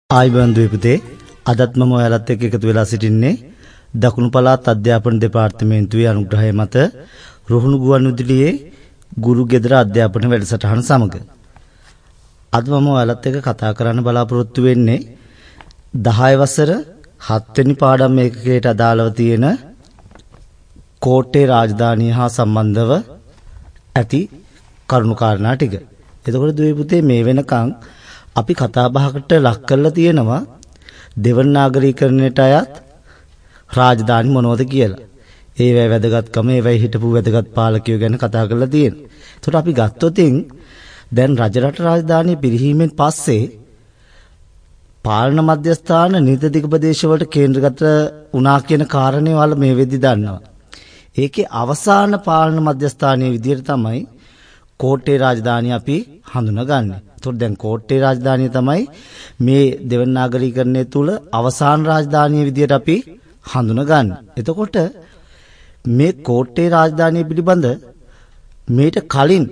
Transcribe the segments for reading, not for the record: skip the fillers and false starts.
ආයිබන් දුවේ අදත් මම ඔයාලත් එක්ක එකතු වෙලා සිටින්නේ දකුණු පළාත් අධ්‍යාපන දෙපාර්තමේන්තුවේ අනුග්‍රහය මත රුහුණු ගුවන්විදුලියේ ගුරු ගෙදර අධ්‍යාපන වැඩසටහන සමග අද මම ඔයාලත් එක්ක කතා කරන්න බලාපොරොත්තු වෙන්නේ 10 වසර 7 වෙනි පාඩම් ඒකකයට අදාළව තියෙන කෝට්ටේ රාජධානිය හා සම්බන්ධව ඇති කරුණු කාරණා ටික. එතකොට දුවේ පුතේ මේ වෙනකන් අපි කතා බහකට ලක් කරලා තියෙනවා දෙවන නාගරීකරණයට අයත් රාජධානි මොනවද කියලා. ඒවැ වැදගත්කම ඒවැ හිටපු වැදගත් පාලකයෝ ගැන කතා කරලා තියෙනවා. ඒකට අපි ගත්තොතින් දැන් රජරට රාජධානිය පිරිහීමෙන් පස්සේ පාලන මධ්‍යස්ථාන නිර්දේශක ප්‍රදේශ වලට කේන්ද්‍රගත වුණා කියන කාරණේ වල මේ වෙද්දි දන්නවා. ඒකේ අවසාන පාලන මධ්‍යස්ථානයේ විදියට තමයි කෝට්ටේ රාජධානිය අපි හඳුනගන්නේ. ඒතකොට දැන් කෝට්ටේ රාජධානිය තමයි මේ දෙවන නාගරීකරණය තුල අවසාන රාජධානිය විදියට අපි හඳුනගන්නේ. එතකොට මේ කෝට්ටේ රාජධානිය පිළිබඳ මේට කලින්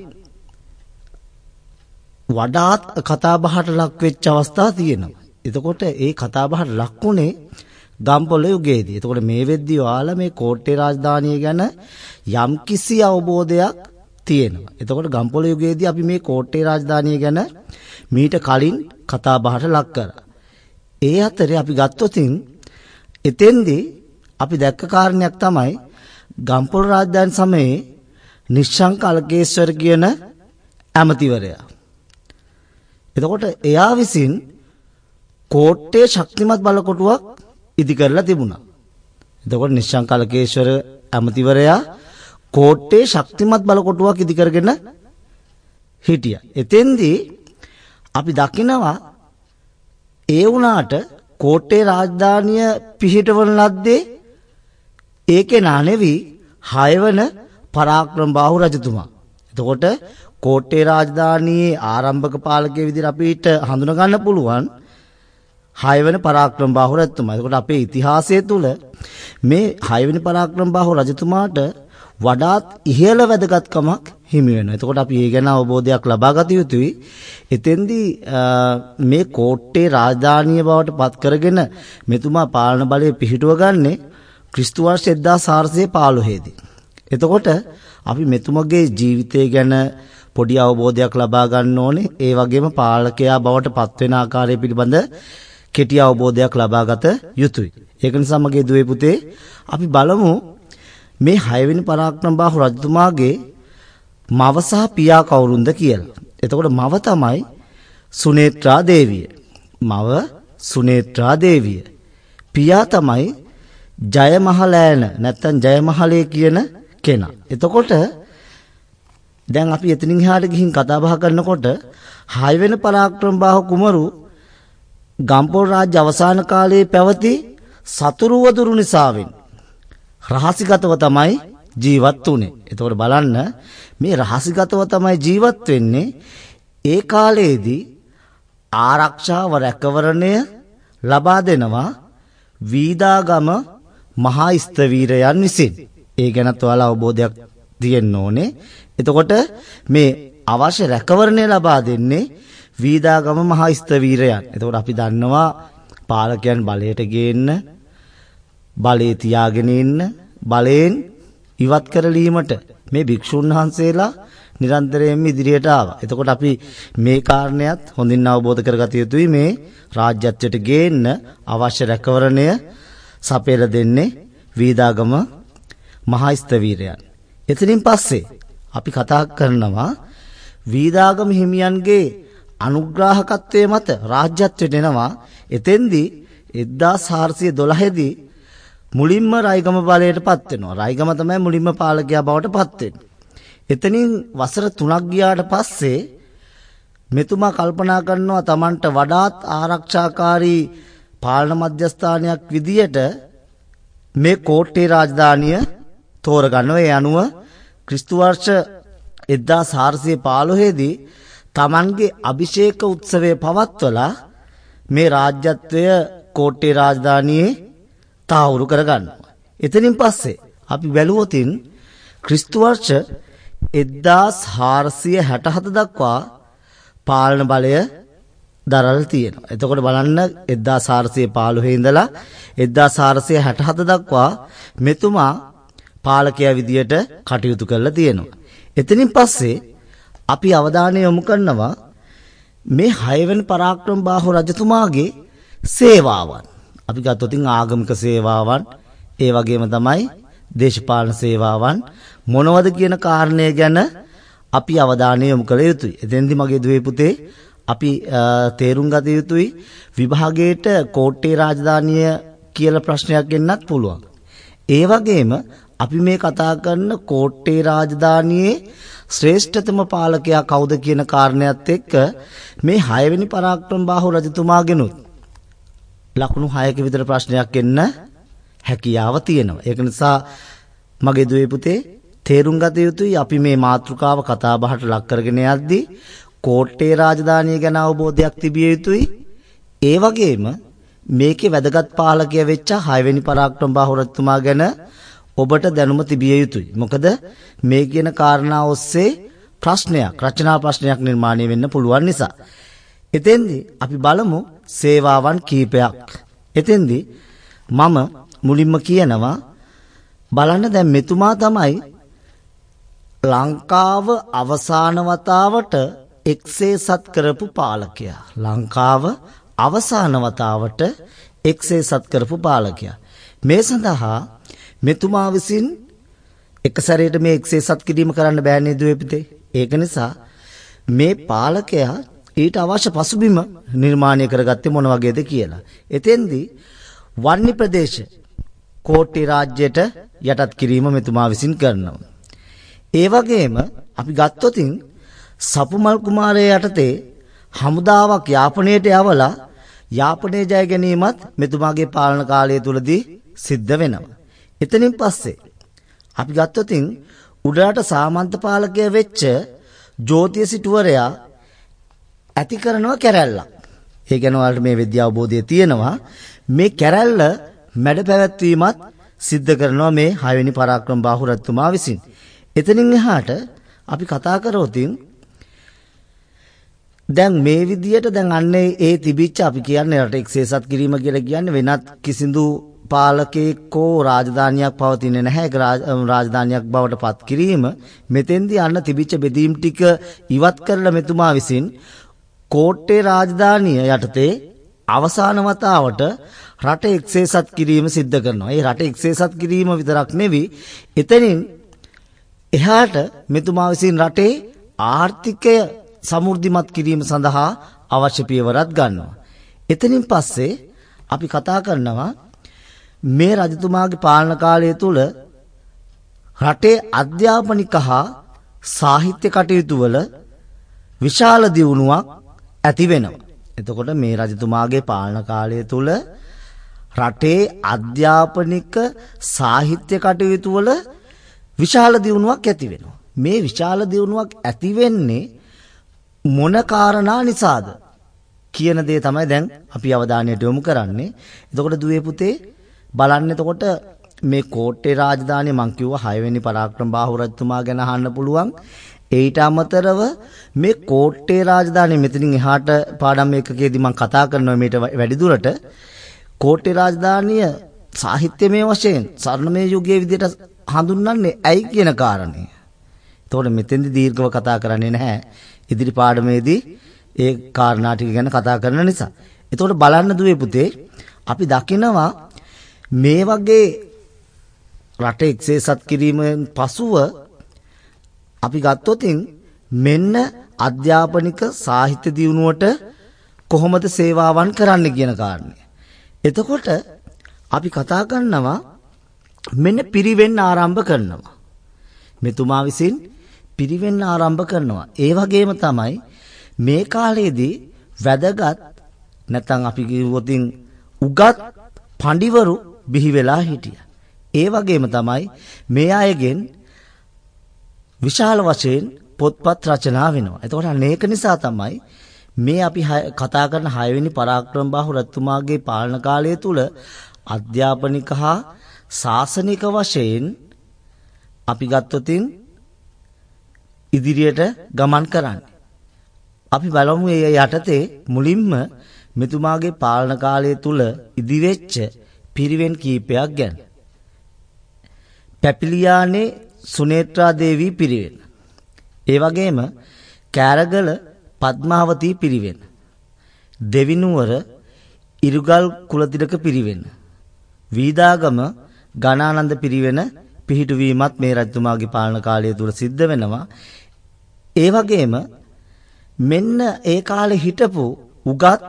වඩාත් කතාබහට ලක් වෙච්ච අවස්ථා තියෙනවා. එතකොට ඒ කතාබහට ලක්ුණේ ගම්පොළ යුගයේදී. එතකොට මේ වෙද්දී ඔයාලා මේ කෝට්ටේ රාජධානිය ගැන යම්කිසි අවබෝධයක් තියෙනවා. එතකොට ගම්පොළ යුගයේදී අපි මේ කෝට්ටේ රාජධානිය ගැන මීට කලින් කතාබහට ලක් කරා. ඒ අතරේ අපි ගත්තොතින් එතෙන්දී අපි දැක්ක කාරණයක් තමයි ගම්පොළ රාජධානි සමයේ නිශ්ශංක අලකේශ්වර කියන ඇමතිවරයා. එතකොට එයා විසින් කෝට්ටේ ශක්තිමත් බලකොටුවක් ඉදි කරලා තිබුණා. එතකොට නිශ්ශංක අලකේශ්වර ඇමතිවරයා කෝට්ටේ ශක්තිමත් බලකොටුවක් ඉදි කරගෙන හිටියා. එතෙන්දී අපි දකිනවා ඒ වුණාට කෝට්ටේ රාජධානිය පිහිටවන ලද්දේ ඒකේ නානෙවි 6 වන පරාක්‍රම බාහු රජතුමා. එතකොට කෝට්ටේ රාජධානියේ ආරම්භක පාලකයෙක් විදිහට අපිට හඳුනා ගන්න පුළුවන් 6 වෙනි පරාක්‍රම බාහු රජතුමා. එතකොට අපේ ඉතිහාසය තුල මේ 6 වෙනි පරාක්‍රම බාහු රජතුමාට වඩාත් ඉහළ වැදගත්කමක් හිමි වෙනවා. එතකොට අපි ඒ ගැන අවබෝධයක් ලබා ගත යුතුයි. එතෙන්දී මේ කෝට්ටේ රාජධානිය බවට පත් කරගෙන මෙතුමා පාලන බලය පිහිටුව ගන්නේ ක්‍රිස්තු වර්ෂ 1415 දී. එතකොට අපි මෙතුමගේ ජීවිතය ගැන පොඩි අවබෝධයක් ලබා ගන්න ඕනේ. ඒ වගේම පාලකයා බවට පත් වෙන ආකාරය පිළිබඳ කෙටි අවබෝධයක් ලබා ගත යුතුයි. ඒක නිසා මගේ දුවේ පුතේ අපි බලමු මේ 6 වෙනි පරාක්‍රම බාහු රජතුමාගේ මව සහ පියා කවුරුන්ද කියලා. එතකොට මව තමයි සුනේත්‍රා දේවිය. මව සුනේත්‍රා දේවිය. පියා තමයි ජයමහලෑන නැත්නම් ජයමහලේ කියන කෙනා. එතකොට දැන් අපි එතනින් එහාට ගිහින් කතා බහ කරනකොට 6 වෙනි පරාක්‍රම බාහු කුමරු ගම්පොළ රාජ්‍ය අවසාන කාලයේ පැවති සතුරු වදුරු නිසාවෙන් රහසිගතව තමයි ජීවත් වුනේ. එතකොට බලන්න මේ රහසිගතව තමයි ජීවත් වෙන්නේ. ඒ කාලයේදී ආරක්ෂාව රැකවරණය ලබා දෙනවා වීදාගම මහා ස්තවීරයන් විසින්. ඒ ගැනත් ඔයාලා අවබෝධයක් තියෙන්න ඕනේ. එතකොට මේ අවශ්‍ය රැකවරණය ලබා දෙන්නේ වීදාගම මහා ස්තවීරයන්. එතකොට අපි දන්නවා පාලකයන් බලයට ගේන්න බලේ තියාගෙන ඉන්න බලයෙන් ඉවත් කරලීමට මේ භික්ෂුන් වහන්සේලා නිරන්තරයෙන්ම ඉදිරියට ආවා. එතකොට අපි මේ කාරණයක් හොඳින් අවබෝධ කරගත යුතුයි. මේ රාජ්‍යත්වයට ගේන්න අවශ්‍ය රැකවරණය සපයලා දෙන්නේ වීදාගම මහා ස්තවීරයන්. එතනින් පස්සේ අපි කතා කරනවා වීදාගම හිමියන්ගේ අනුග්‍රාහකත්වයේ මත රාජ්‍යත්වයට එනවා. එතෙන්දී 1412 දී මුලින්ම රයිගම බලයට පත් වෙනවා. රයිගම තමයි මුලින්ම පාලකයා බවට පත් වෙන්නේ. එතනින් වසර 3ක් ගියාට පස්සේ මෙතුමා කල්පනා කරනවා Tamanට වඩාත් ආරක්ෂාකාරී පාලන මධ්‍යස්ථානයක් විදියට මේ කෝට්ටේ රාජධානිය තෝරගන්නවා. ඒ අනුව ක්‍රිස්තු වර්ෂ 1415 දී Tamanගේ අභිෂේක උත්සවය පවත්වලා මේ රාජ්‍යත්වය කෝට්ටේ රාජධානියේ තාවුරු කරගන්නවා. එතනින් පස්සේ අපි බැලුවොතින් ක්‍රිස්තු වර්ෂ 1467 දක්වා පාලන බලය දරලා තියෙනවා. එතකොට බලන්න 1415 ඉඳලා 1467 දක්වා මෙතුමා පාලකයා විදියට කටයුතු කරලා තියෙනවා. එතනින් පස්සේ අපි අවධානය යොමු කරනවා මේ 6 වෙනි පරාක්‍රම බාහු රජතුමාගේ සේවාවන්. අපි ගත්තොත් ආගමික සේවාවන්, ඒ වගේම තමයි දේශපාලන සේවාවන් මොනවද කියන කාරණය ගැන අපි අවධානය යොමු කළ යුතුයි. එතෙන්දි මගේ දුවේ පුතේ අපි තේරුම් ගත යුතුයි විභාගයේට කෝට්ටේ රාජධානිය කියලා ප්‍රශ්නයක් එන්නත් පුළුවන්. ඒ වගේම අපි මේ කතා කරන කෝට්ටේ රාජධානියේ ශ්‍රේෂ්ඨතම පාලකයා කවුද කියන කාරණයත් එක්ක මේ 6 වෙනි පරාක්‍රම බාහු රජතුමාගෙනුත් ලකුණු 6ක විතර ප්‍රශ්නයක් එන්න හැකියාව තියෙනවා. ඒක නිසා මගේ දුවේ පුතේ තේරුම් ගත යුතුයි අපි මේ මාතෘකාව කතා බහට ලක් කරගෙන යද්දී කෝට්ටේ රාජධානිය ගැන අවබෝධයක් තිබිය යුතුයි. ඒ වගේම මේකේ වැදගත් පාලකයා වෙච්ච 6 වෙනි පරාක්‍රම බාහු රජතුමා ගැන ඔබට දැනුම තිබිය යුතුයි. මොකද මේ කියන කාරණා ඔස්සේ ප්‍රශ්නයක්, රචනා ප්‍රශ්නයක් නිර්මාණය වෙන්න පුළුවන් නිසා. එතෙන්දී අපි බලමු සේවාවන් කීපයක්. එතෙන්දී මම මුලින්ම කියනවා බලන්න දැන් මෙතුමා තමයි ලංකාව අවසාන වතාවට එක්සේසත් කරපු පාලකයා. ලංකාව අවසාන වතාවට එක්සේසත් කරපු පාලකයා. මේ සඳහා මෙතුමා විසින් එක සැරේට මේ එක්සේසත් කිරීම කරන්න බෑනේ දුවේ පුතේ. ඒක නිසා මේ පාලකයා ඊට අවශ්‍ය පසුබිම නිර්මාණය කරගත්තේ මොන වගේද කියලා. එතෙන්දී වන්නි ප්‍රදේශ කෝට්ටේ රාජ්‍යයට යටත් කිරීම මෙතුමා විසින් කරනවා. ඒ වගේම අපි ගත්තොතින් සපුමල් කුමාරයා යටතේ හමුදාවක් යාපනයට යවලා යාපනයේ ජය ගැනීමත් මෙතුමාගේ පාලන කාලය තුලදී සිද්ධ වෙනවා. එතනින් පස්සේ අපි ගත්තොතින් උඩරට සාමන්ත පාලකයා වෙච්ච ජෝතිය සිටුවරයා ඇති කරනවා කැරැල්ලක්. ඒ ගැන ඔයාලට මේ විද්‍යා අවබෝධය තියෙනවා. මේ කැරැල්ල මැඩ පැවැත්වීමත් සිද්ධ කරනවා මේ 6 වෙනි පරාක්‍රම බාහු රජතුමා විසින්. එතනින් එහාට අපි කතා කරොතින් දැන් මේ විදියට දැන් අන්නේ ඒ තිබිච්ච අපි කියන්නේ රට එක්සේසත් කිරීම කියලා කියන්නේ වෙනත් කිසිදු පාලකෙක්කෝ රාජධානියක් පවතින්නේ නැහැ. ඒක රාජධානියක් බවට පත් කිරීම මෙතෙන්දී අන්න තිබිච්ච බෙදීම් ටික ඉවත් කරලා මෙතුමා විසින් කෝට්ටේ රාජධානිය යටතේ අවසාන වතාවට රට එක්සේසත් කිරීම සිද්ධ කරනවා. ඒ රට එක්සේසත් කිරීම විතරක් නෙවෙයි එතනින් එහාට මෙතුමා විසින් රටේ ආර්ථිකය සමෘද්ධිමත් කිරීම සඳහා අවශ්‍ය පියවරක් ගන්නවා. එතනින් පස්සේ අපි කතා කරනවා මේ රජතුමාගේ පාලන කාලය තුල රටේ අධ්‍යාපනික හා සාහිත්‍ය කටයුතු වල විශාල දියුණුවක් ඇති වෙනවා. එතකොට මේ රජතුමාගේ පාලන කාලය තුල රටේ අධ්‍යාපනික සාහිත්‍ය කටයුතු වල විශාල දියුණුවක් ඇති වෙනවා. මේ විශාල දියුණුවක් ඇති වෙන්නේ මොන කාරණා නිසාද කියන දේ තමයි දැන් අපි අවධානයට යොමු කරන්නේ. එතකොට දුවේ පුතේ බලන්න එතකොට මේ කෝට්ටේ රාජධානිය මං කිව්වා 6 වෙනි පරාක්‍රම බාහු රජතුමා ගැන අහන්න පුළුවන්. ඊට අමතරව මේ කෝට්ටේ රාජධානිය මෙතනින් එහාට පාඩම් එකකදී මං කතා කරනවා මේට වැඩි දුරට කෝට්ටේ රාජධානිය සාහිත්‍යමය වශයෙන් ස්වර්ණමය යුගයේ විදිහට හඳුන්වන්නේ ඇයි කියන කාරණේ. එතකොට මෙතෙන්දී දීර්ඝව කතා කරන්නේ නැහැ. ඉදිරි පාඩමේදී ඒ කාරණා ටික ගැන කතා කරන නිසා. එතකොට බලන්න දුවේ පුතේ අපි දකිනවා මේ වගේ රට එක්සේසත් කිරීමෙන් පසුව අපි ගත්තොතින් මෙන්න අධ්‍යාපනික සාහිත්‍ය දියුණුවට කොහොමද සේවාවන් කරන්න කියන කාරණේ. එතකොට අපි කතා කරනවා මෙන්න පිරිවෙන් ආරම්භ කරනවා. මෙතුමා විසින් පිරිවෙන් ආරම්භ කරනවා. ඒ වගේම තමයි මේ කාලේදී වැදගත් නැත්නම් අපි කිව්වොතින් උගත් පඬිවරු බිහි වෙලා හිටියා. ඒ වගේම තමයි මේ අයගෙන් විශාල වශයෙන් පොත්පත් රචනා වෙනවා. එතකොට මේක නිසා තමයි මේ අපි කතා කරන 6 වෙනි පරාක්‍රම බාහු රජතුමාගේ පාලන කාලය තුල අධ්‍යාපනික හා ශාසනික වශයෙන් අපි ගත්තොතින් ඉදිරියට ගමන් කරන්නේ. අපි බලමු මේ යටතේ මුලින්ම මෙතුමාගේ පාලන කාලය තුල ඉදිවෙච්ච පිරිවෙන් කීපයක් ගැන. පැපිලියානේ සුනේත්‍රා දේවී පිරිවෙන. ඒ වගේම කෑරගල පద్මාවතී පිරිවෙන. දෙවිනුවර ඉරුගල් කුලතිලක පිරිවෙන. වීදාගම ගණානන්ද පිරිවෙන පිහිටුවීමත් මේ රජතුමාගේ පාලන කාලය තුල සිද්ධ වෙනවා. ඒ වගේම මෙන්න ඒ කාලේ හිටපු උගත්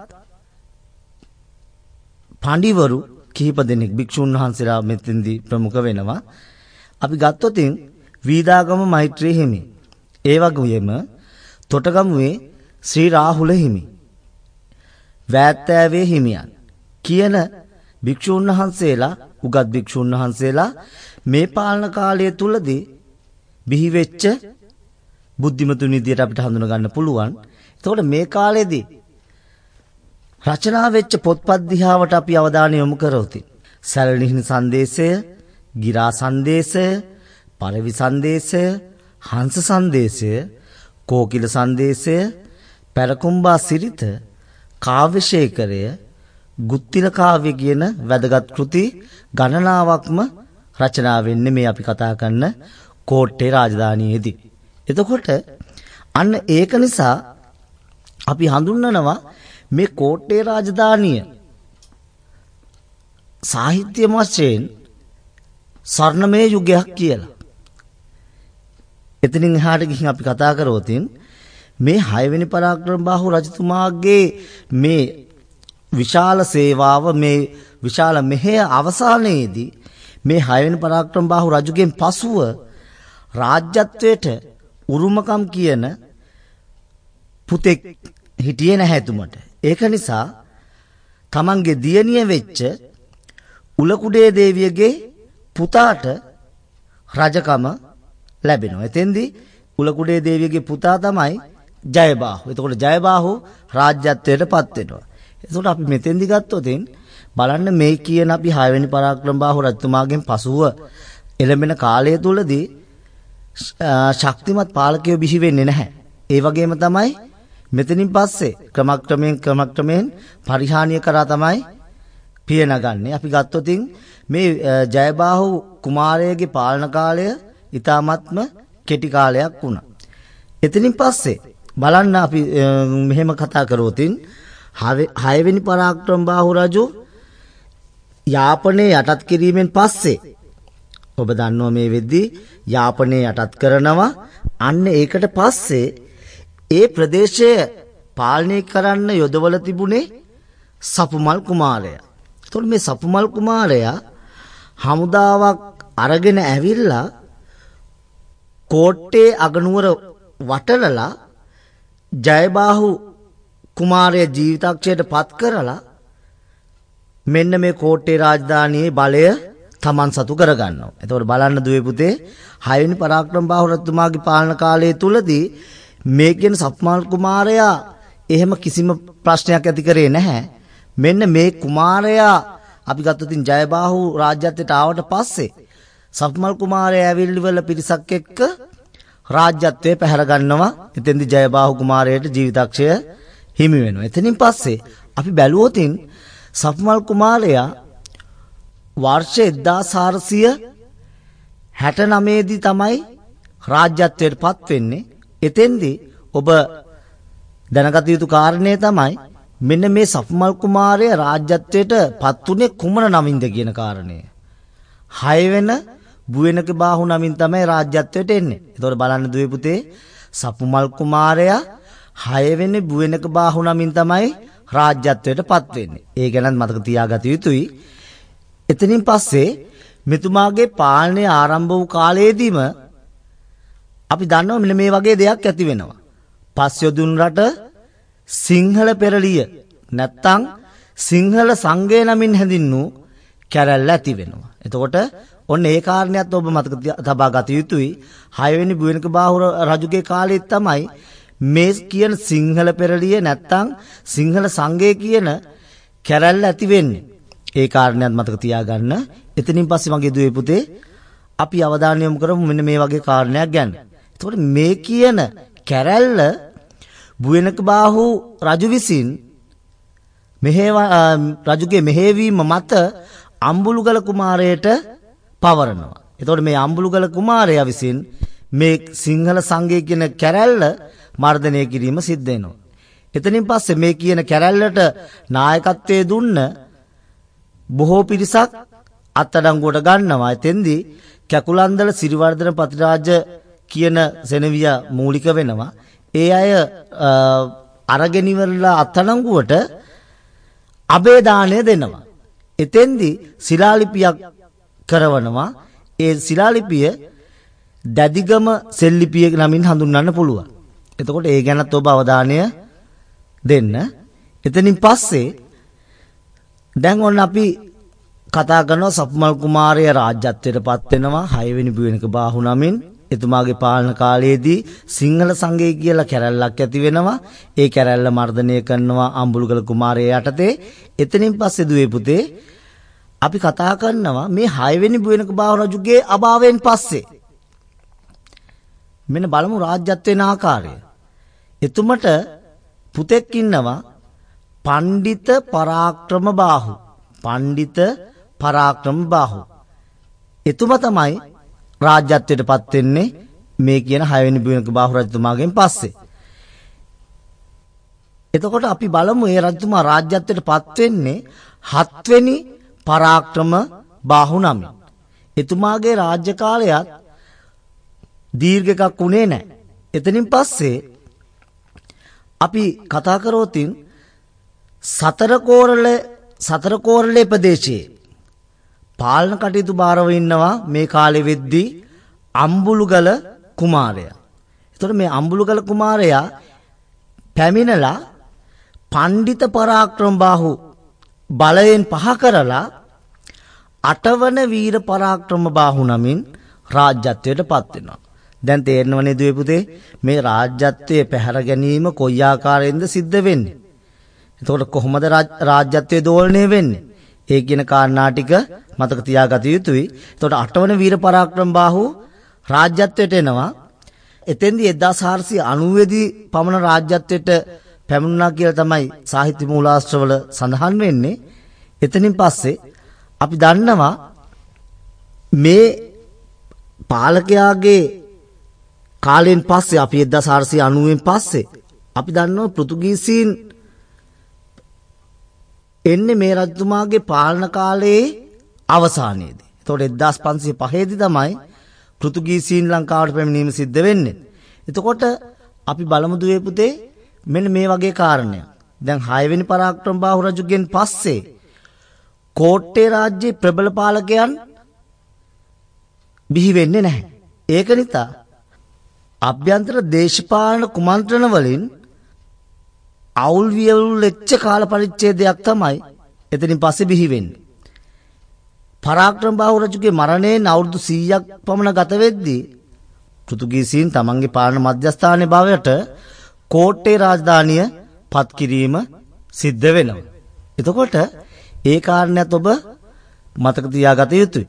පඬිවරු කිහිප දෙනෙක් භික්ෂුන් වහන්සේලා මෙතෙන්දී ප්‍රමුඛ වෙනවා. අපි ගත්තොතින් වීදාගම මෛත්‍රී හිමි, ඒ වගේම තොටගමුවේ ශ්‍රී රාහුල හිමි, වෑත්තෑවේ හිමියන් කියන භික්ෂුන් වහන්සේලා, උගත් භික්ෂුන් වහන්සේලා මේ පාලන කාලය තුලදී බිහි වෙච්ච බුද්ධිමතුන් විදියට අපිට හඳුනා ගන්න පුළුවන්. එතකොට මේ කාලෙදී රචනා වෙච්ච පොත්පත් දිහාවට අපි අවධානය යොමු කරොත් සැලනිහිණි සංදේශය, ගිරා සංදේශය, පරවි සංදේශය, හංස සංදේශය, කෝකිල සංදේශය, පෙරකුම්බා සිරිත, කාව්‍යශේඛරය, ගුත්තිල කාව්‍ය කියන වැදගත් කෘති ගණනාවක්ම රචනා වෙන්නේ මේ අපි කතා කරන කෝට්ටේ රාජධානියේදී. එතකොට අන්න ඒක නිසා අපි හඳුන්වනවා මේ කෝට්ටේ රාජධානිය සාහිත්‍ය වශයෙන් ස්වර්ණමය යුගයක් කියලා. එතනින් එහාට ගිහින් අපි කතා කරොත් මේ 6 වෙනි පරාක්‍රමබාහු රජතුමාගේ මේ විශාල සේවාව, මේ විශාල මෙහෙය අවසානයේදී මේ 6 වෙනි පරාක්‍රමබාහු රජුගෙන් පසුව රාජ්‍යත්වයට උරුමකම් කියන පුතෙක් හිටියේ නැහැ එතුමට. ඒක නිසා තමන්ගේ දියණිය වෙච්ච උලකුඩේ දේවියගේ පුතාට රජකම ලැබෙනවා. එතෙන්දී උලකුඩේ දේවියගේ පුතා තමයි ජයබාහු. එතකොට ජයබාහු රාජ්‍යත්වයටපත් වෙනවා. එතකොට අපි මෙතෙන්දි ගත්තොත් බලන්න මේ කියන අපි 6 වෙනි පරාක්‍රමබාහු රජතුමාගෙන් පසුව එළඹෙන කාලය තුලදී ශක්තිමත් පාලකයෝ බිහි වෙන්නේ නැහැ. ඒ වගේම තමයි මෙතනින් පස්සේ ක්‍රමක්‍රමයෙන් පරිහානිය කරා තමයි පිය නගන්නේ. අපි ගත්තොත් මේ ජයබාහු කුමාරයාගේ පාලන කාලය ඊ타මත්ම කෙටි කාලයක් වුණා. එතනින් පස්සේ බලන්න අපි මෙහෙම කතා කරොත් 6 වෙනි පරාක්‍රමබාහු රජු යාපනයේ යටත් කිරීමෙන් පස්සේ ඔබ දන්නවා මේ වෙද්දී යාපනයේ යටත් කරනවා. අන්න ඒකට පස්සේ ඒ ප්‍රදේශය පාලනය කරන්න යොදවල තිබුණේ සපුමල් කුමාරයා. එතකොට මේ සපුමල් කුමාරයා හමුදාවක් අරගෙන ඇවිල්ලා කෝට්ටේ අගනුවර වටලලා ජයබාහු කුමාරයා ජීවිතක්ෂයට පත් කරලා මෙන්න මේ කෝට්ටේ රාජධානියේ බලය තමන් සතු කරගන්නවා. එතකොට බලන්න දුවේ පුතේ 6 වෙනි පරාක්‍රමබාහු රජතුමාගේ පාලන කාලය තුලදී මේ කියන සප්මල් කුමාරයා එහෙම කිසිම ප්‍රශ්නයක් ඇති කරේ නැහැ. මෙන්න මේ කුමාරයා අපි ගත්තොත් ජයබාහු රාජ්‍යත්වයට ආවට පස්සේ සප්මල් කුමාරයා ඇවිල්ලිවල පිරිසක් එක්ක රාජ්‍යත්වයේ පැහැර ගන්නවා. එතෙන්දි ජයබාහු කුමාරයාට ජීවිතක්ෂය හිමි වෙනවා. එතනින් පස්සේ අපි බැලුවොත් සප්මල් කුමාරයා වර්ෂ 1469 දී තමයි රාජ්‍යත්වයට පත් වෙන්නේ. එතෙන්දී ඔබ දැනගත යුතු කාරණේ තමයි මෙන්න මේ සප්මල් කුමාරයා රාජ්‍යත්වයට පත් වුණේ කුමන නමින්ද කියන කාරණය. 6 වෙන බුවෙනක බාහු නමින් තමයි රාජ්‍යත්වයට එන්නේ. ඒතකොට බලන්න දුවේ පුතේ සප්මල් කුමාරයා 6 වෙනි බුවෙනක බාහු නමින් තමයි රාජ්‍යත්වයට පත් වෙන්නේ. ඒ ගැනත් මතක තියාගත යුතුයි. එතනින් පස්සේ මෙතුමාගේ පාලනය ආරම්භ වූ කාලයේදීම අපි දන්නවා මෙන්න මේ වගේ දෙයක් ඇති වෙනවා. පස්යොදුන් රට සිංහල පෙරළිය නැත්තම් සිංහල සංඝය නමින් හැඳින්වූ කැරැල්ල ඇති වෙනවා. එතකොට ඔන්න ඒ කාරණයක් ඔබ මතක තබා ගත යුතුයි. 6 වෙනි බුවෙනක බාහු රජුගේ කාලේ තමයි මේ කියන සිංහල පෙරළිය නැත්තම් සිංහල සංඝය කියන කැරැල්ල ඇති වෙන්නේ. ඒ කාරණයක් මතක තියාගන්න. එතනින් පස්සේ මගේ දුවේ පුතේ අපි අවධානය යොමු කරමු මෙන්න මේ වගේ කාරණයක් ගැන. එතකොට මේ කියන කැරැල්ල බුවෙනක බාහු රජු විසින් රජුගේ මෙහෙවීම මත අම්බුලුගල කුමාරයට පවරනවා. එතකොට මේ අම්බුලුගල කුමාරයා විසින් මේ සිංහල සංඝය කියන කැරැල්ල මර්ධනය කිරීම සිද්ධ වෙනවා. එතනින් පස්සේ මේ කියන කැරැල්ලට නායකත්වයේ දුන්න බොහෝ පිරිසක් අත්අඩංගුවට ගන්නවා. එතෙන්දී කැකුලන්දල සිරිවර්ධන පතිරාජ කියන සෙනවිය මූලික වෙනවා. ඒ අය අරගෙන ඉවරලා අත්අඩංගුවට අබේදානය දෙනවා. එතෙන්දී ශිලාලිපියක් කරවනවා. ඒ ශිලාලිපිය දැදිගම සෙල්ලිපිය නමින් හඳුන්වන්න පුළුවන්. එතකොට ඒ ගැනත් ඔබ අවධානය දෙන්න. එතනින් පස්සේ දැන් ඔන්න අපි කතා කරනවා සප්මල් කුමාරයා රාජ්‍යත්වයට පත් වෙනවා 6 වෙනි බුවෙනක බාහු නමින්. එතුමාගේ පාලන කාලයේදී සිංහල සංඝය කියලා කැරැල්ලක් ඇති වෙනවා. ඒ කැරැල්ල මර්ධනය කරනවා අම්බුලුගල කුමාරයා යටතේ. එතනින් පස්සේ දුවේ පුතේ අපි කතා කරනවා මේ 6 වෙනි බුවෙනක බාහු රජුගේ අභාවයෙන් පස්සේ. මෙන්න බලමු රාජ්‍යත්ව වෙන ආකාරය. එතුමට පුතෙක් ඉන්නවා පණ්ඩිත පරාක්‍රම බාහු. පණ්ඩිත පරාක්‍රම බාහු. එතුමා තමයි රාජ්‍යත්වයට පත් වෙන්නේ මේ කියන 6 වෙනි බුවෙනක බාහු රජතුමාගෙන් පස්සේ. එතකොට අපි බලමු මේ රජතුමා රාජ්‍යත්වයට පත් වෙන්නේ 7 වෙනි පරාක්‍රම බාහු නමින්. එතුමාගේ රාජ්‍ය කාලයත් දීර්ඝ එකක් වුණේ නැහැ. එතනින් පස්සේ අපි කතා කරෝතින් සතර කෝරළේ ප්‍රදේශයේ පාලන කටයුතු බාරව ඉන්නවා මේ කාලෙ වෙද්දී අම්බුලුගල කුමාරයා. එතකොට මේ අම්බුලුගල කුමාරයා පැමිණලා පණ්ඩිත පරාක්‍රම බාහු බලයෙන් පහ කරලා 8 වන වීර පරාක්‍රම බාහු නමින් රාජ්‍යත්වයට පත් වෙනවා. දැන් තේරෙනවනේ දුවේ පුතේ මේ රාජ්‍යත්වයේ පැහැර ගැනීම කොයි ආකාරයෙන්ද සිද්ධ වෙන්නේ. එතකොට කොහොමද රාජ්‍යත්වයේ දෝලණය වෙන්නේ? ඒ කියන කාරණා ටික මතක තියාගත යුතුයි. එතකොට 8 වන වීර පරාක්‍රම බාහු රාජ්‍යත්වයට එනවා. එතෙන්දී 1490 දී පමණ රාජ්‍යත්වයට පැමුණා කියලා තමයි සාහිත්‍ය මූලාශ්‍රවල සඳහන් වෙන්නේ. එතනින් පස්සේ අපි දන්නවා මේ පාලකයාගේ කාලෙන් පස්සේ අපි 1490න් පස්සේ අපි දන්නවා පෘතුගීසීන් එන්නේ මේ රජතුමාගේ පාලන කාලයේ අවසානයේදී. එතකොට 1505 දී තමයි පෘතුගීසීන් ලංකාවට පැමිණීම සිද්ධ වෙන්නේ. එතකොට අපි බලමු දුවේ පුතේ මෙන්න මේ වගේ කාරණයක්. දැන් 6 වෙනි පරාක්‍රම බාහු රජුගෙන් පස්සේ කෝට්ටේ රාජ්‍යයේ ප්‍රබල පාලකයන් බිහි වෙන්නේ නැහැ. ඒක නිසා අභ්‍යන්තර දේශපාලන කුමන්ත්‍රණ වලින් අවුල් වියවුල් වෙච්ච කාල පරිච්ඡේදයක් තමයි එතනින් පස්සේ බිහි වෙන්නේ. පරාක්‍රම බාහු රජුගේ මරණයෙන් අවුරුදු 100ක් පමණ ගත වෙද්දී පෘතුගීසීන් තමන්ගේ පාලන මධ්‍යස්ථානයේ බවට කෝට්ටේ රාජධානිය පත් කිරීම සිද්ධ වෙනවා. එතකොට ඒ කාරණයක් ඔබ මතක තියාගත යුතුයි.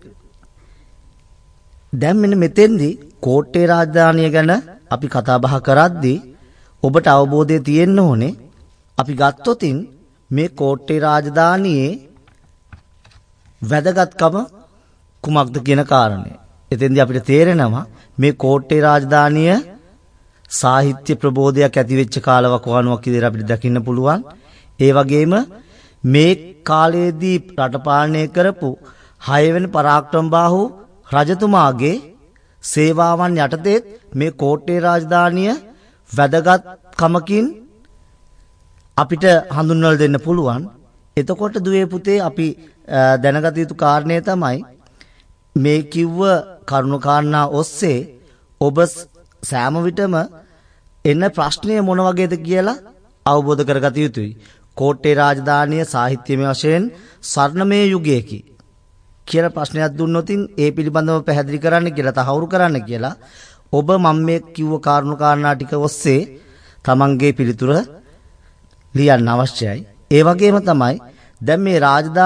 දැන් මෙන්න මෙතෙන්දී කෝට්ටේ රාජධානිය ගැන අපි කතා බහ කරද්දී ඔබට අවබෝධය තියෙන්න ඕනේ අපි ගත්තොතින් මේ කෝට්ටේ රාජධානියේ වැදගත්කම කුමක්ද කියන කාරණය. එතෙන්දී අපිට තේරෙනවා මේ කෝට්ටේ රාජධානිය සාහිත්‍ය ප්‍රබෝධයක් ඇති වෙච්ච කාලවකවානුවක් විදිහට අපිට දකින්න පුළුවන්. ඒ වගේම මේ කාලයේදී රට පාලනය කරපු 6 වෙනි පරාක්‍රම බාහු රජතුමාගේ සේවාවන් යටතේ මේ කෝට්ටේ රාජධානිය වැදගත්කමකින් අපිට හඳුන්වලා දෙන්න පුළුවන්. එතකොට දුවේ පුතේ අපි දැනගත යුතු කාරණය තමයි මේ කිව්ව කරුණු කාරණා ඔස්සේ ඔබ සෑම විටම එන ප්‍රශ්නය මොන වගේද කියලා අවබෝධ කරගත යුතුයි. කෝට්ටේ රාජධානිය සාහිත්‍යමය වශයෙන් ස්වර්ණමය යුගයකි කියලා ප්‍රශ්නයක් දුන්නොත් ඒ පිළිබඳව පැහැදිලි කරන්න කියලා තහවුරු කරන්න කියලා ඔබ මම මේ කිව්ව කාරණු කාරණා ටික ඔස්සේ තමන්ගේ පිළිතුර ලියන්න අවශ්‍යයි. ඒ වගේම තමයි දැන් මේ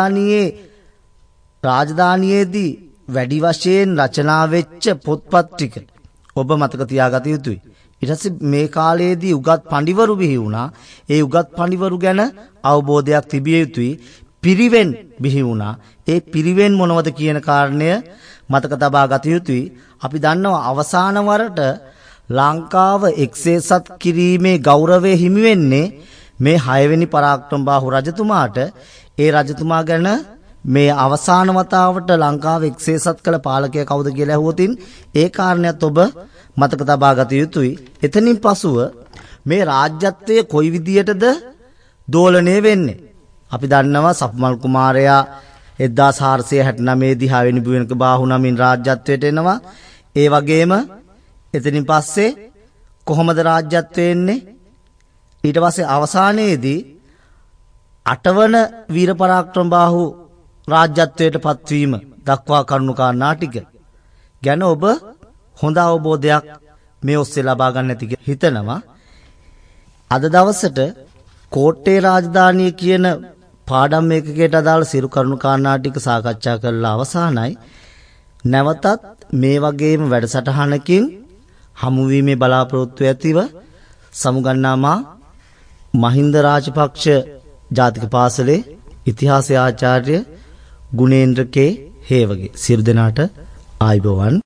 රාජධානියේදී වැඩි වශයෙන් රචනා වෙච්ච පොත්පත් ටික ඔබ මතක තියාගත යුතුයි. ඊට පස්සේ මේ කාලයේදී උගත් පඬිවරු බිහි වුණා. ඒ උගත් පඬිවරු ගැන අවබෝධයක් තිබිය යුතුයි. පිරිවෙන් බිහි වුණා. ඒ පිරිවෙන් මොනවද කියන කාරණය මතක තබා ගත යුතුයි. අපි දන්නවා අවසාන වරට ලංකාව එක්සේසත් කිරීමේ ගෞරවය හිමි වෙන්නේ මේ 6 වෙනි පරාක්‍රමබාහු රජතුමාට. ඒ රජතුමා ගැන මේ අවසාන වතාවට ලංකාව එක්සේසත් කළ පාලකයා කවුද කියලා අහුවොතින් ඒ කාරණයක් ඔබ මතක තබා ගත යුතුයි. එතනින් පසුව මේ රාජ්‍යත්වය කොයි විදියටද දෝලණය වෙන්නේ? අපි දන්නවා සප්මල් කුමාරයා 1469 දී 6 වෙනි බුවනක බාහු නමින් රාජ්‍යත්වයට එනවා. ඒ වගේම එතනින් පස්සේ කොහොමද රාජ්‍යත්වය එන්නේ? ඊට පස්සේ අවසානයේදී 8 වන වීර පරාක්‍රමබාහු රාජ්‍යත්වයට පත්වීම දක්වා කරුණු කාරණා ටික ගැන ඔබ හොඳ අවබෝධයක් මේ ඔස්සේ ලබා ගන්න ඇති කියලා හිතනවා. අද දවසට කෝට්ටේ රාජධානිය කියන පාඩම් එකකට අදාළ සිරු කරුණු කාරණා ටික සාකච්ඡා කරලා අවසానයි. නැවතත් මේ වගේම වැඩසටහනකින් හමුවීමේ බලාපොරොත්තු ඇතිව සමුගන්නාමා මහින්ද රාජපක්ෂ ජාතික පාසලේ ඉතිහාස ආචාර්ය ගුණේන්ද්‍ර කේ හේවගේ සියලු දෙනාට ආයුබෝවන්.